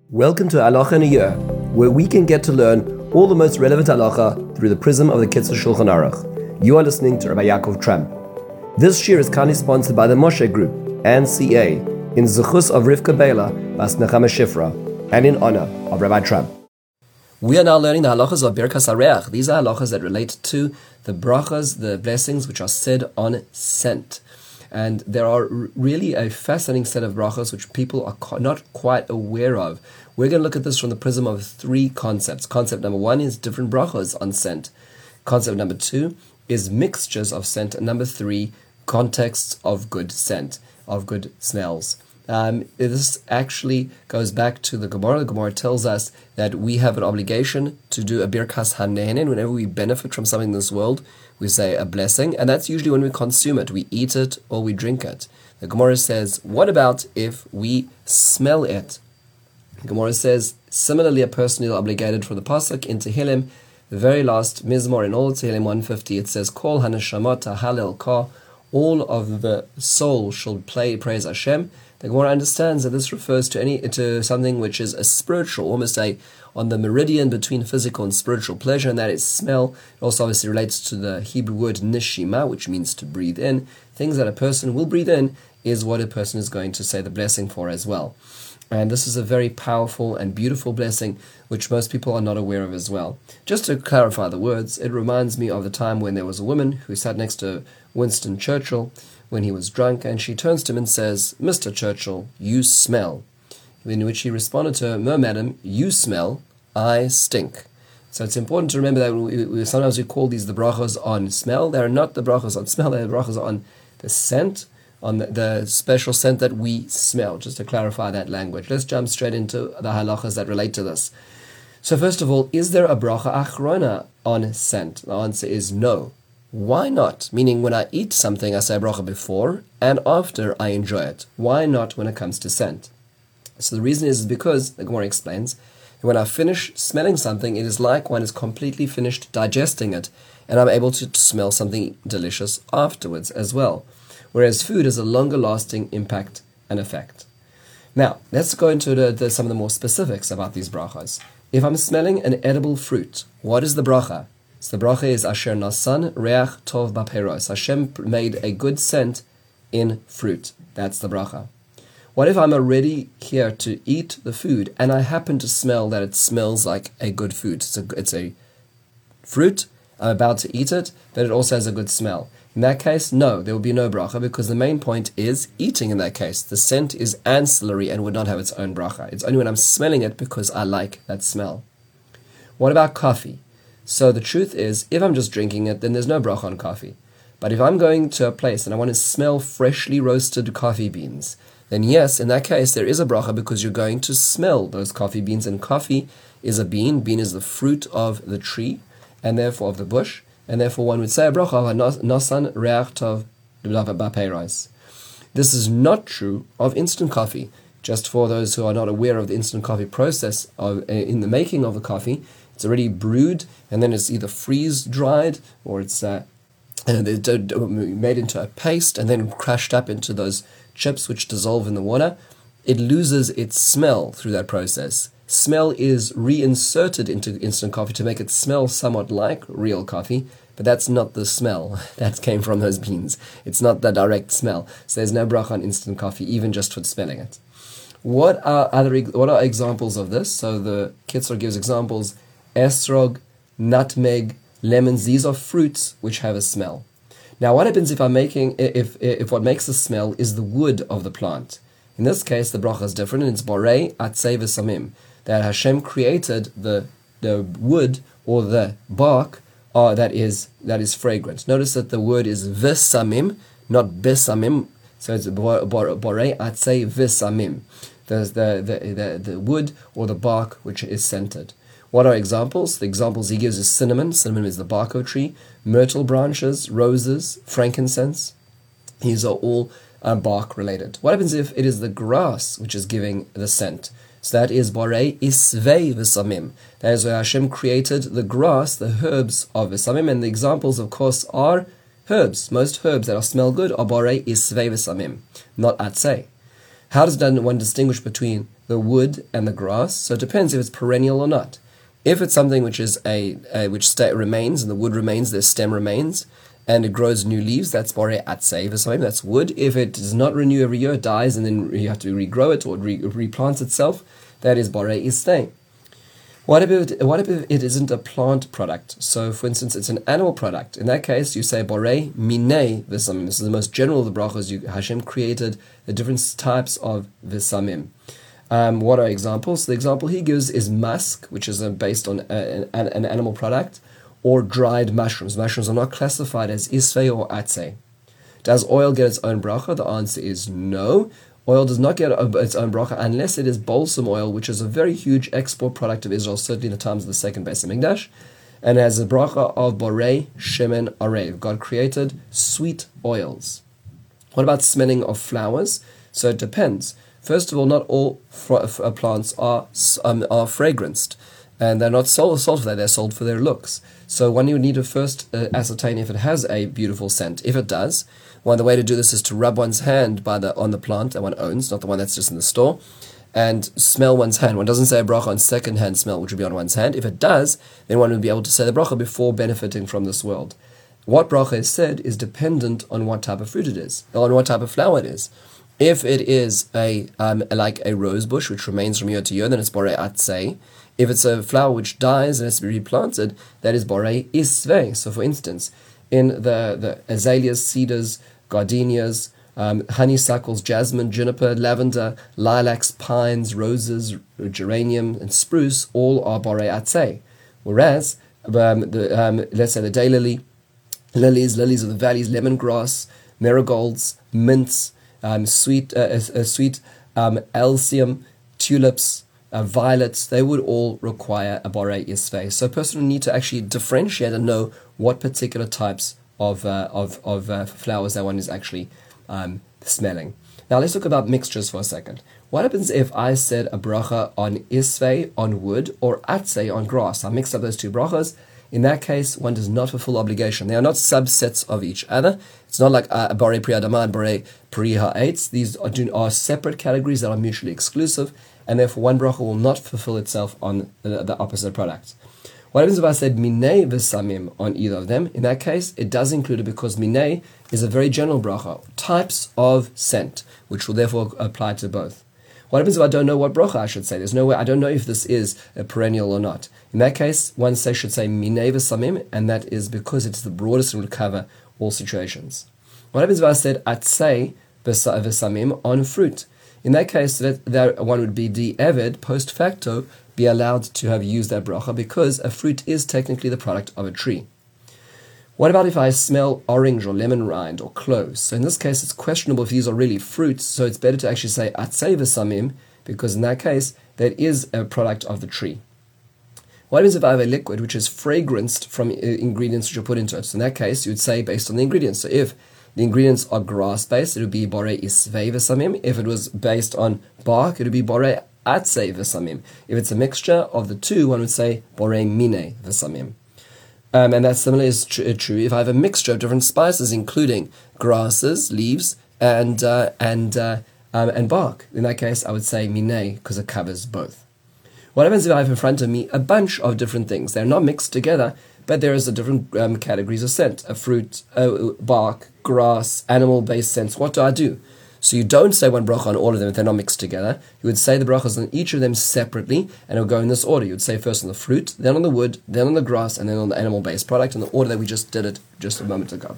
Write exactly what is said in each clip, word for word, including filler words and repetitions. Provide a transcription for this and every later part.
Welcome to Halacha in a Year, where we can get to learn all the most relevant halacha through the prism of the Kitzur Shulchan Aruch. You are listening to Rabbi Yaakov Tramp. This year is kindly sponsored by the Moshe Group and C A in Zechus of Rivka Bela Bas Nechama Shifra and in honor of Rabbi Tramp. We are now learning the halachas of Birkas Hareach. These are halachas that relate to the brachas, the blessings which are said on scent. And there are really a fascinating set of brachas which people are not quite aware of. We're going to look at this from the prism of three concepts. Concept number one is different brachas on scent. Concept number two is mixtures of scent. And number three, contexts of good scent, of good smells. Um, this actually goes back to the Gemara. The Gemara tells us that we have an obligation to do a birkas hanehen. Whenever we benefit from something in this world, we say a blessing, and that's usually when we consume it. We eat it or we drink it. The Gemara says, what about if we smell it? The Gemara says, similarly, a person is obligated for the pasuk in Tehillim, the very last mizmor in all Tehillim one fifty. It says, Kol haneshama halel ka, all of the soul shall play praise Hashem. The Gemara understands that this refers to any to something which is a spiritual, almost a on the meridian between physical and spiritual pleasure, and that is smell. It also obviously relates to the Hebrew word nishima, which means to breathe in. Things that a person will breathe in is what a person is going to say the blessing for as well. And this is a very powerful and beautiful blessing, which most people are not aware of as well. Just to clarify the words, it reminds me of the time when there was a woman who sat next to Winston Churchill when he was drunk, and she turns to him and says, Mister Churchill, you smell. In which he responded to her, no, madam, you smell, I stink. So it's important to remember that we, we, sometimes we call these the brachas on smell. They are not the brachas on smell, they are the brachas on the scent, on the, the special scent that we smell, just to clarify that language. Let's jump straight into the halachas that relate to this. So first of all, is there a bracha achrona on scent? The answer is no. Why not? Meaning when I eat something, I say a bracha before and after I enjoy it. Why not when it comes to scent? So the reason is because, the Gemara explains, when I finish smelling something, it is like one is completely finished digesting it, and I'm able to smell something delicious afterwards as well. Whereas food has a longer lasting impact and effect. Now, let's go into the, the, some of the more specifics about these brachas. If I'm smelling an edible fruit, what is the bracha? So the bracha is Asher Nasan Reach Tov Baperos. Hashem made a good scent in fruit. That's the bracha. What if I'm already here to eat the food and I happen to smell that it smells like a good food? It's a, it's a fruit, I'm about to eat it, but it also has a good smell. In that case, no, there will be no bracha because the main point is eating in that case. The scent is ancillary and would not have its own bracha. It's only when I'm smelling it because I like that smell. What about coffee? So the truth is, if I'm just drinking it, then there's no bracha on coffee. But if I'm going to a place and I want to smell freshly roasted coffee beans, then yes, in that case, there is a bracha because you're going to smell those coffee beans. And coffee is a bean. Bean is the fruit of the tree, and therefore of the bush. And therefore one would say a bracha of Nasan Reach Tov Bapeiros. This is not true of instant coffee. Just for those who are not aware of the instant coffee process of, in the making of the coffee, it's already brewed, and then it's either freeze-dried, or it's uh, made into a paste, and then crushed up into those chips which dissolve in the water. It loses its smell through that process. Smell is reinserted into instant coffee to make it smell somewhat like real coffee, but that's not the smell that came from those beans. It's not the direct smell. So there's no bracha on instant coffee, even just for smelling it. What are other what are examples of this? So the Kitzur gives examples: estrog, nutmeg, lemons. These are fruits which have a smell. Now, what happens if I'm making if if what makes the smell is the wood of the plant? In this case, the bracha is different, and it's borei atzei v'samim, that Hashem created the the wood or the bark uh, that is that is fragrant. Notice that the word is v'samim, not besamim. So it's borei atzei v'samim. There's the, the the the wood or the bark which is scented. What are examples? The examples he gives is cinnamon. Cinnamon is the bark of a tree. Myrtle branches, roses, frankincense. These are all uh, bark related. What happens if it is the grass which is giving the scent? So that is borei isvei v'samim. That is where Hashem created the grass, the herbs of v'samim. And the examples, of course, are herbs. Most herbs that are smell good are borei isvei v'samim, not atzei. How does one distinguish between the wood and the grass. So it depends if it's perennial or not. If it's something which is a, a which stay, remains, and the wood remains, the stem remains, and it grows new leaves, that's borei atzei v'samim, that's wood. If it does not renew every year, it dies, and then you have to regrow it or re- replants itself, that is borei istei. What if, it, what if it isn't a plant product? So, for instance, it's an animal product. In that case, you say borei minei v'samim. This is the most general of the brachos. You, Hashem created the different types of v'samim. Um, what are examples? The example he gives is musk, which is uh, based on a, an, an animal product, or dried mushrooms. Mushrooms are not classified as isvei or atzei. Does oil get its own bracha? The answer is no. Oil does not get its own bracha unless it is balsam oil, which is a very huge export product of Israel, certainly in the times of the second Beis Hamikdash, and has a bracha of borei shemen arev. God created sweet oils. What about smelling of flowers? So it depends. First of all, not all fr- f- plants are um, are fragranced, and they're not sold, sold for that, they're sold for their looks. So one, you need to first uh, ascertain if it has a beautiful scent. If it does, one the way to do this is to rub one's hand by the on the plant that one owns, not the one that's just in the store, and smell one's hand. One doesn't say a bracha on second-hand smell, which would be on one's hand. If it does, then one would be able to say the bracha before benefiting from this world. What bracha is said is dependent on what type of fruit it is, or on what type of flower it is. If it is a um, like a rose bush, which remains from year to year, then it's borei atzei. If it's a flower which dies and has to be replanted, that is borei isvei. So, for instance, in the, the azaleas, cedars, gardenias, um, honeysuckles, jasmine, juniper, lavender, lilacs, pines, roses, geranium, and spruce, all are borei atzei. Whereas, um, the, um, let's say the daylily, lilies, lilies of the valleys, lemongrass, marigolds, mints, Um, sweet, uh, uh, sweet um, alcium, tulips, uh, violets, they would all require a borei isvei. So a person would need to actually differentiate and know what particular types of uh, of, of uh, flowers that one is actually um, smelling. Now let's talk about mixtures for a second. What happens if I said a bracha on isvei on wood or atzei on grass? I mixed up those two brachas. In that case, one does not fulfill obligation. They are not subsets of each other. It's not like uh, borei pri adama and borei pri ha'etz. These are, are separate categories that are mutually exclusive, and therefore one bracha will not fulfill itself on the, the opposite product. What happens if I said minei v'samim on either of them? In that case, it does include it because minei is a very general bracha, types of scent, which will therefore apply to both. What happens if I don't know what bracha I should say? There's no way, I don't know if this is a perennial or not. In that case, one say, should say minei v'samim, and that is because it's the broadest and will cover all situations. What happens if I said atzei v'samim on fruit? In that case, that, that one would be de-eved, post facto, be allowed to have used that bracha because a fruit is technically the product of a tree. What about if I smell orange or lemon rind or cloves? So in this case, it's questionable if these are really fruits, so it's better to actually say atzei v'samim, because in that case, that is a product of the tree. What happens if I have a liquid which is fragranced from ingredients which are put into it? So in that case, you would say based on the ingredients. So if the ingredients are grass-based, it would be borei isvei v'samim. If it was based on bark, it would be borei atzei v'samim. If it's a mixture of the two, one would say borei minei v'samim. Um, and that similarly is tr- true if I have a mixture of different spices, including grasses, leaves, and uh, and uh, um, and bark. In that case, I would say minei because it covers both. What happens if I have in front of me a bunch of different things? They're not mixed together, but there is a different um, categories of scent: a fruit, uh, bark, grass, animal-based scents. What do I do? So you don't say one bracha on all of them if they're not mixed together. You would say the brachas on each of them separately, and it would go in this order. You would say first on the fruit, then on the wood, then on the grass, and then on the animal-based product, in the order that we just did it just a moment ago.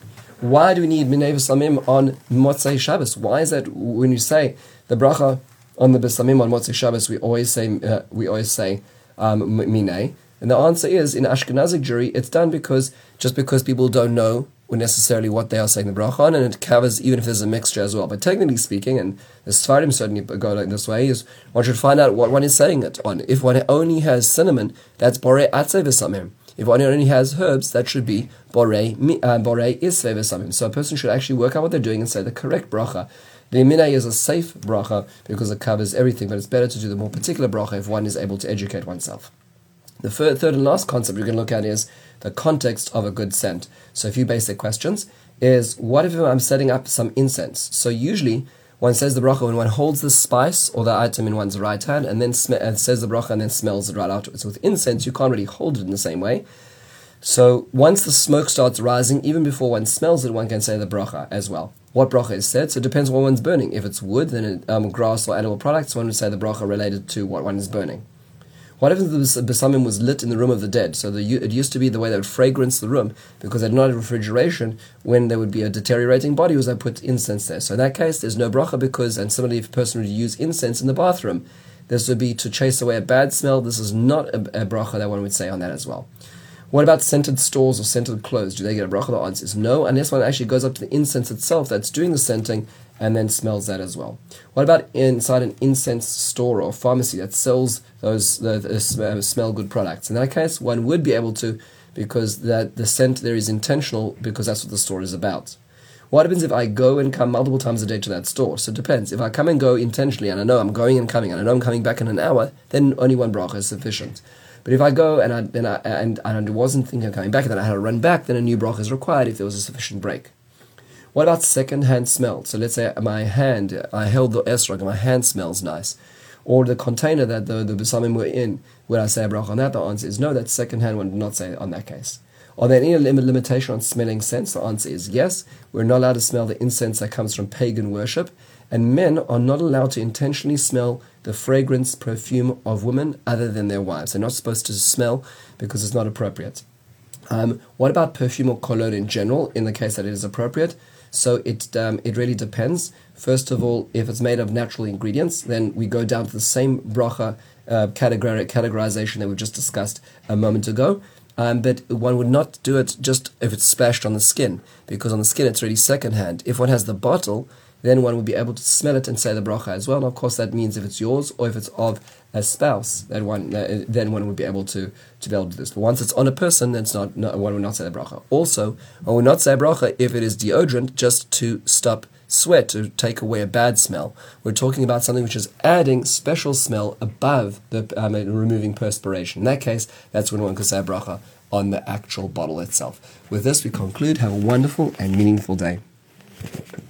Why do we need minei v'samim on Motzei Shabbos? Why is that when you say the bracha on the v'samim on Motzei Shabbos, we always say uh, we always say um, minei? And the answer is, in Ashkenazic Jewry, it's done because just because people don't know necessarily what they are saying the bracha on, and it covers even if there's a mixture as well. But technically speaking, and the Sfarim certainly go like this way, is one should find out what one is saying it on. If one only has cinnamon, that's borei atzei v'samim. If one only has herbs, that should be borei uh, borei isvei v'samim. So a person should actually work out what they're doing and say the correct bracha. The minei is a safe bracha because it covers everything, but it's better to do the more particular bracha if one is able to educate oneself. The third, third and last concept we're going to look at is the context of a good scent. So a few basic questions is, what if I'm setting up some incense? So usually One says the bracha when one holds the spice or the item in one's right hand and then sm- and says the bracha and then smells it right afterwards. With incense, you can't really hold it in the same way. So once the smoke starts rising, even before one smells it, one can say the bracha as well. What bracha is said? So it depends on what one's burning. If it's wood, then it, um, grass or animal products, one would say the bracha related to what one is burning. What if the besamim was lit in the room of the dead? So the, it used to be the way they would fragrance the room, because they did not have refrigeration. When there would be a deteriorating body, was they put incense there. So in that case, there's no bracha, because, and similarly, if a person would use incense in the bathroom, this would be to chase away a bad smell. This is not a, a bracha that one would say on that as well. What about scented stores or scented clothes? Do they get a bracha? The answer is no, unless one actually goes up to the incense itself that's doing the scenting and then smells that as well. What about inside an incense store or pharmacy that sells those the, the smell good products? In that case, one would be able to, because that the scent there is intentional, because that's what the store is about. What happens if I go and come multiple times a day to that store? So it depends. If I come and go intentionally, and I know I'm going and coming, and I know I'm coming back in an hour, then only one bracha is sufficient. But if I go and I, and I, and, and I wasn't thinking of coming back, and then I had to run back, then a new bracha is required if there was a sufficient break. What about second-hand smell? So let's say my hand, I held the esrog, and my hand smells nice. Or the container that the, the besamim were in, would I say a bracha on that? The answer is no, that's second-hand, one would not say on that case. Are there any limitation on smelling scents? The answer is yes. We're not allowed to smell the incense that comes from pagan worship, and men are not allowed to intentionally smell the fragrance, perfume of women other than their wives. They're not supposed to smell because it's not appropriate. Um, what about perfume or cologne in general, in the case that it is appropriate? So it um, it really depends. First of all, if it's made of natural ingredients, then we go down to the same bracha uh, categor- categorization that we just discussed a moment ago. Um, but one would not do it just if it's splashed on the skin, because on the skin it's really secondhand. If one has the bottle, then one would be able to smell it and say the bracha as well. And of course, that means if it's yours or if it's of a spouse, that one uh, then one would be able to, to be able to do this. But once it's on a person, then it's not, no, one would not say the bracha. Also, one would not say bracha if it is deodorant, just to stop sweat, to take away a bad smell. We're talking about something which is adding special smell above the um, removing perspiration. In that case, that's when one could say a bracha on the actual bottle itself. With this, we conclude. Have a wonderful and meaningful day.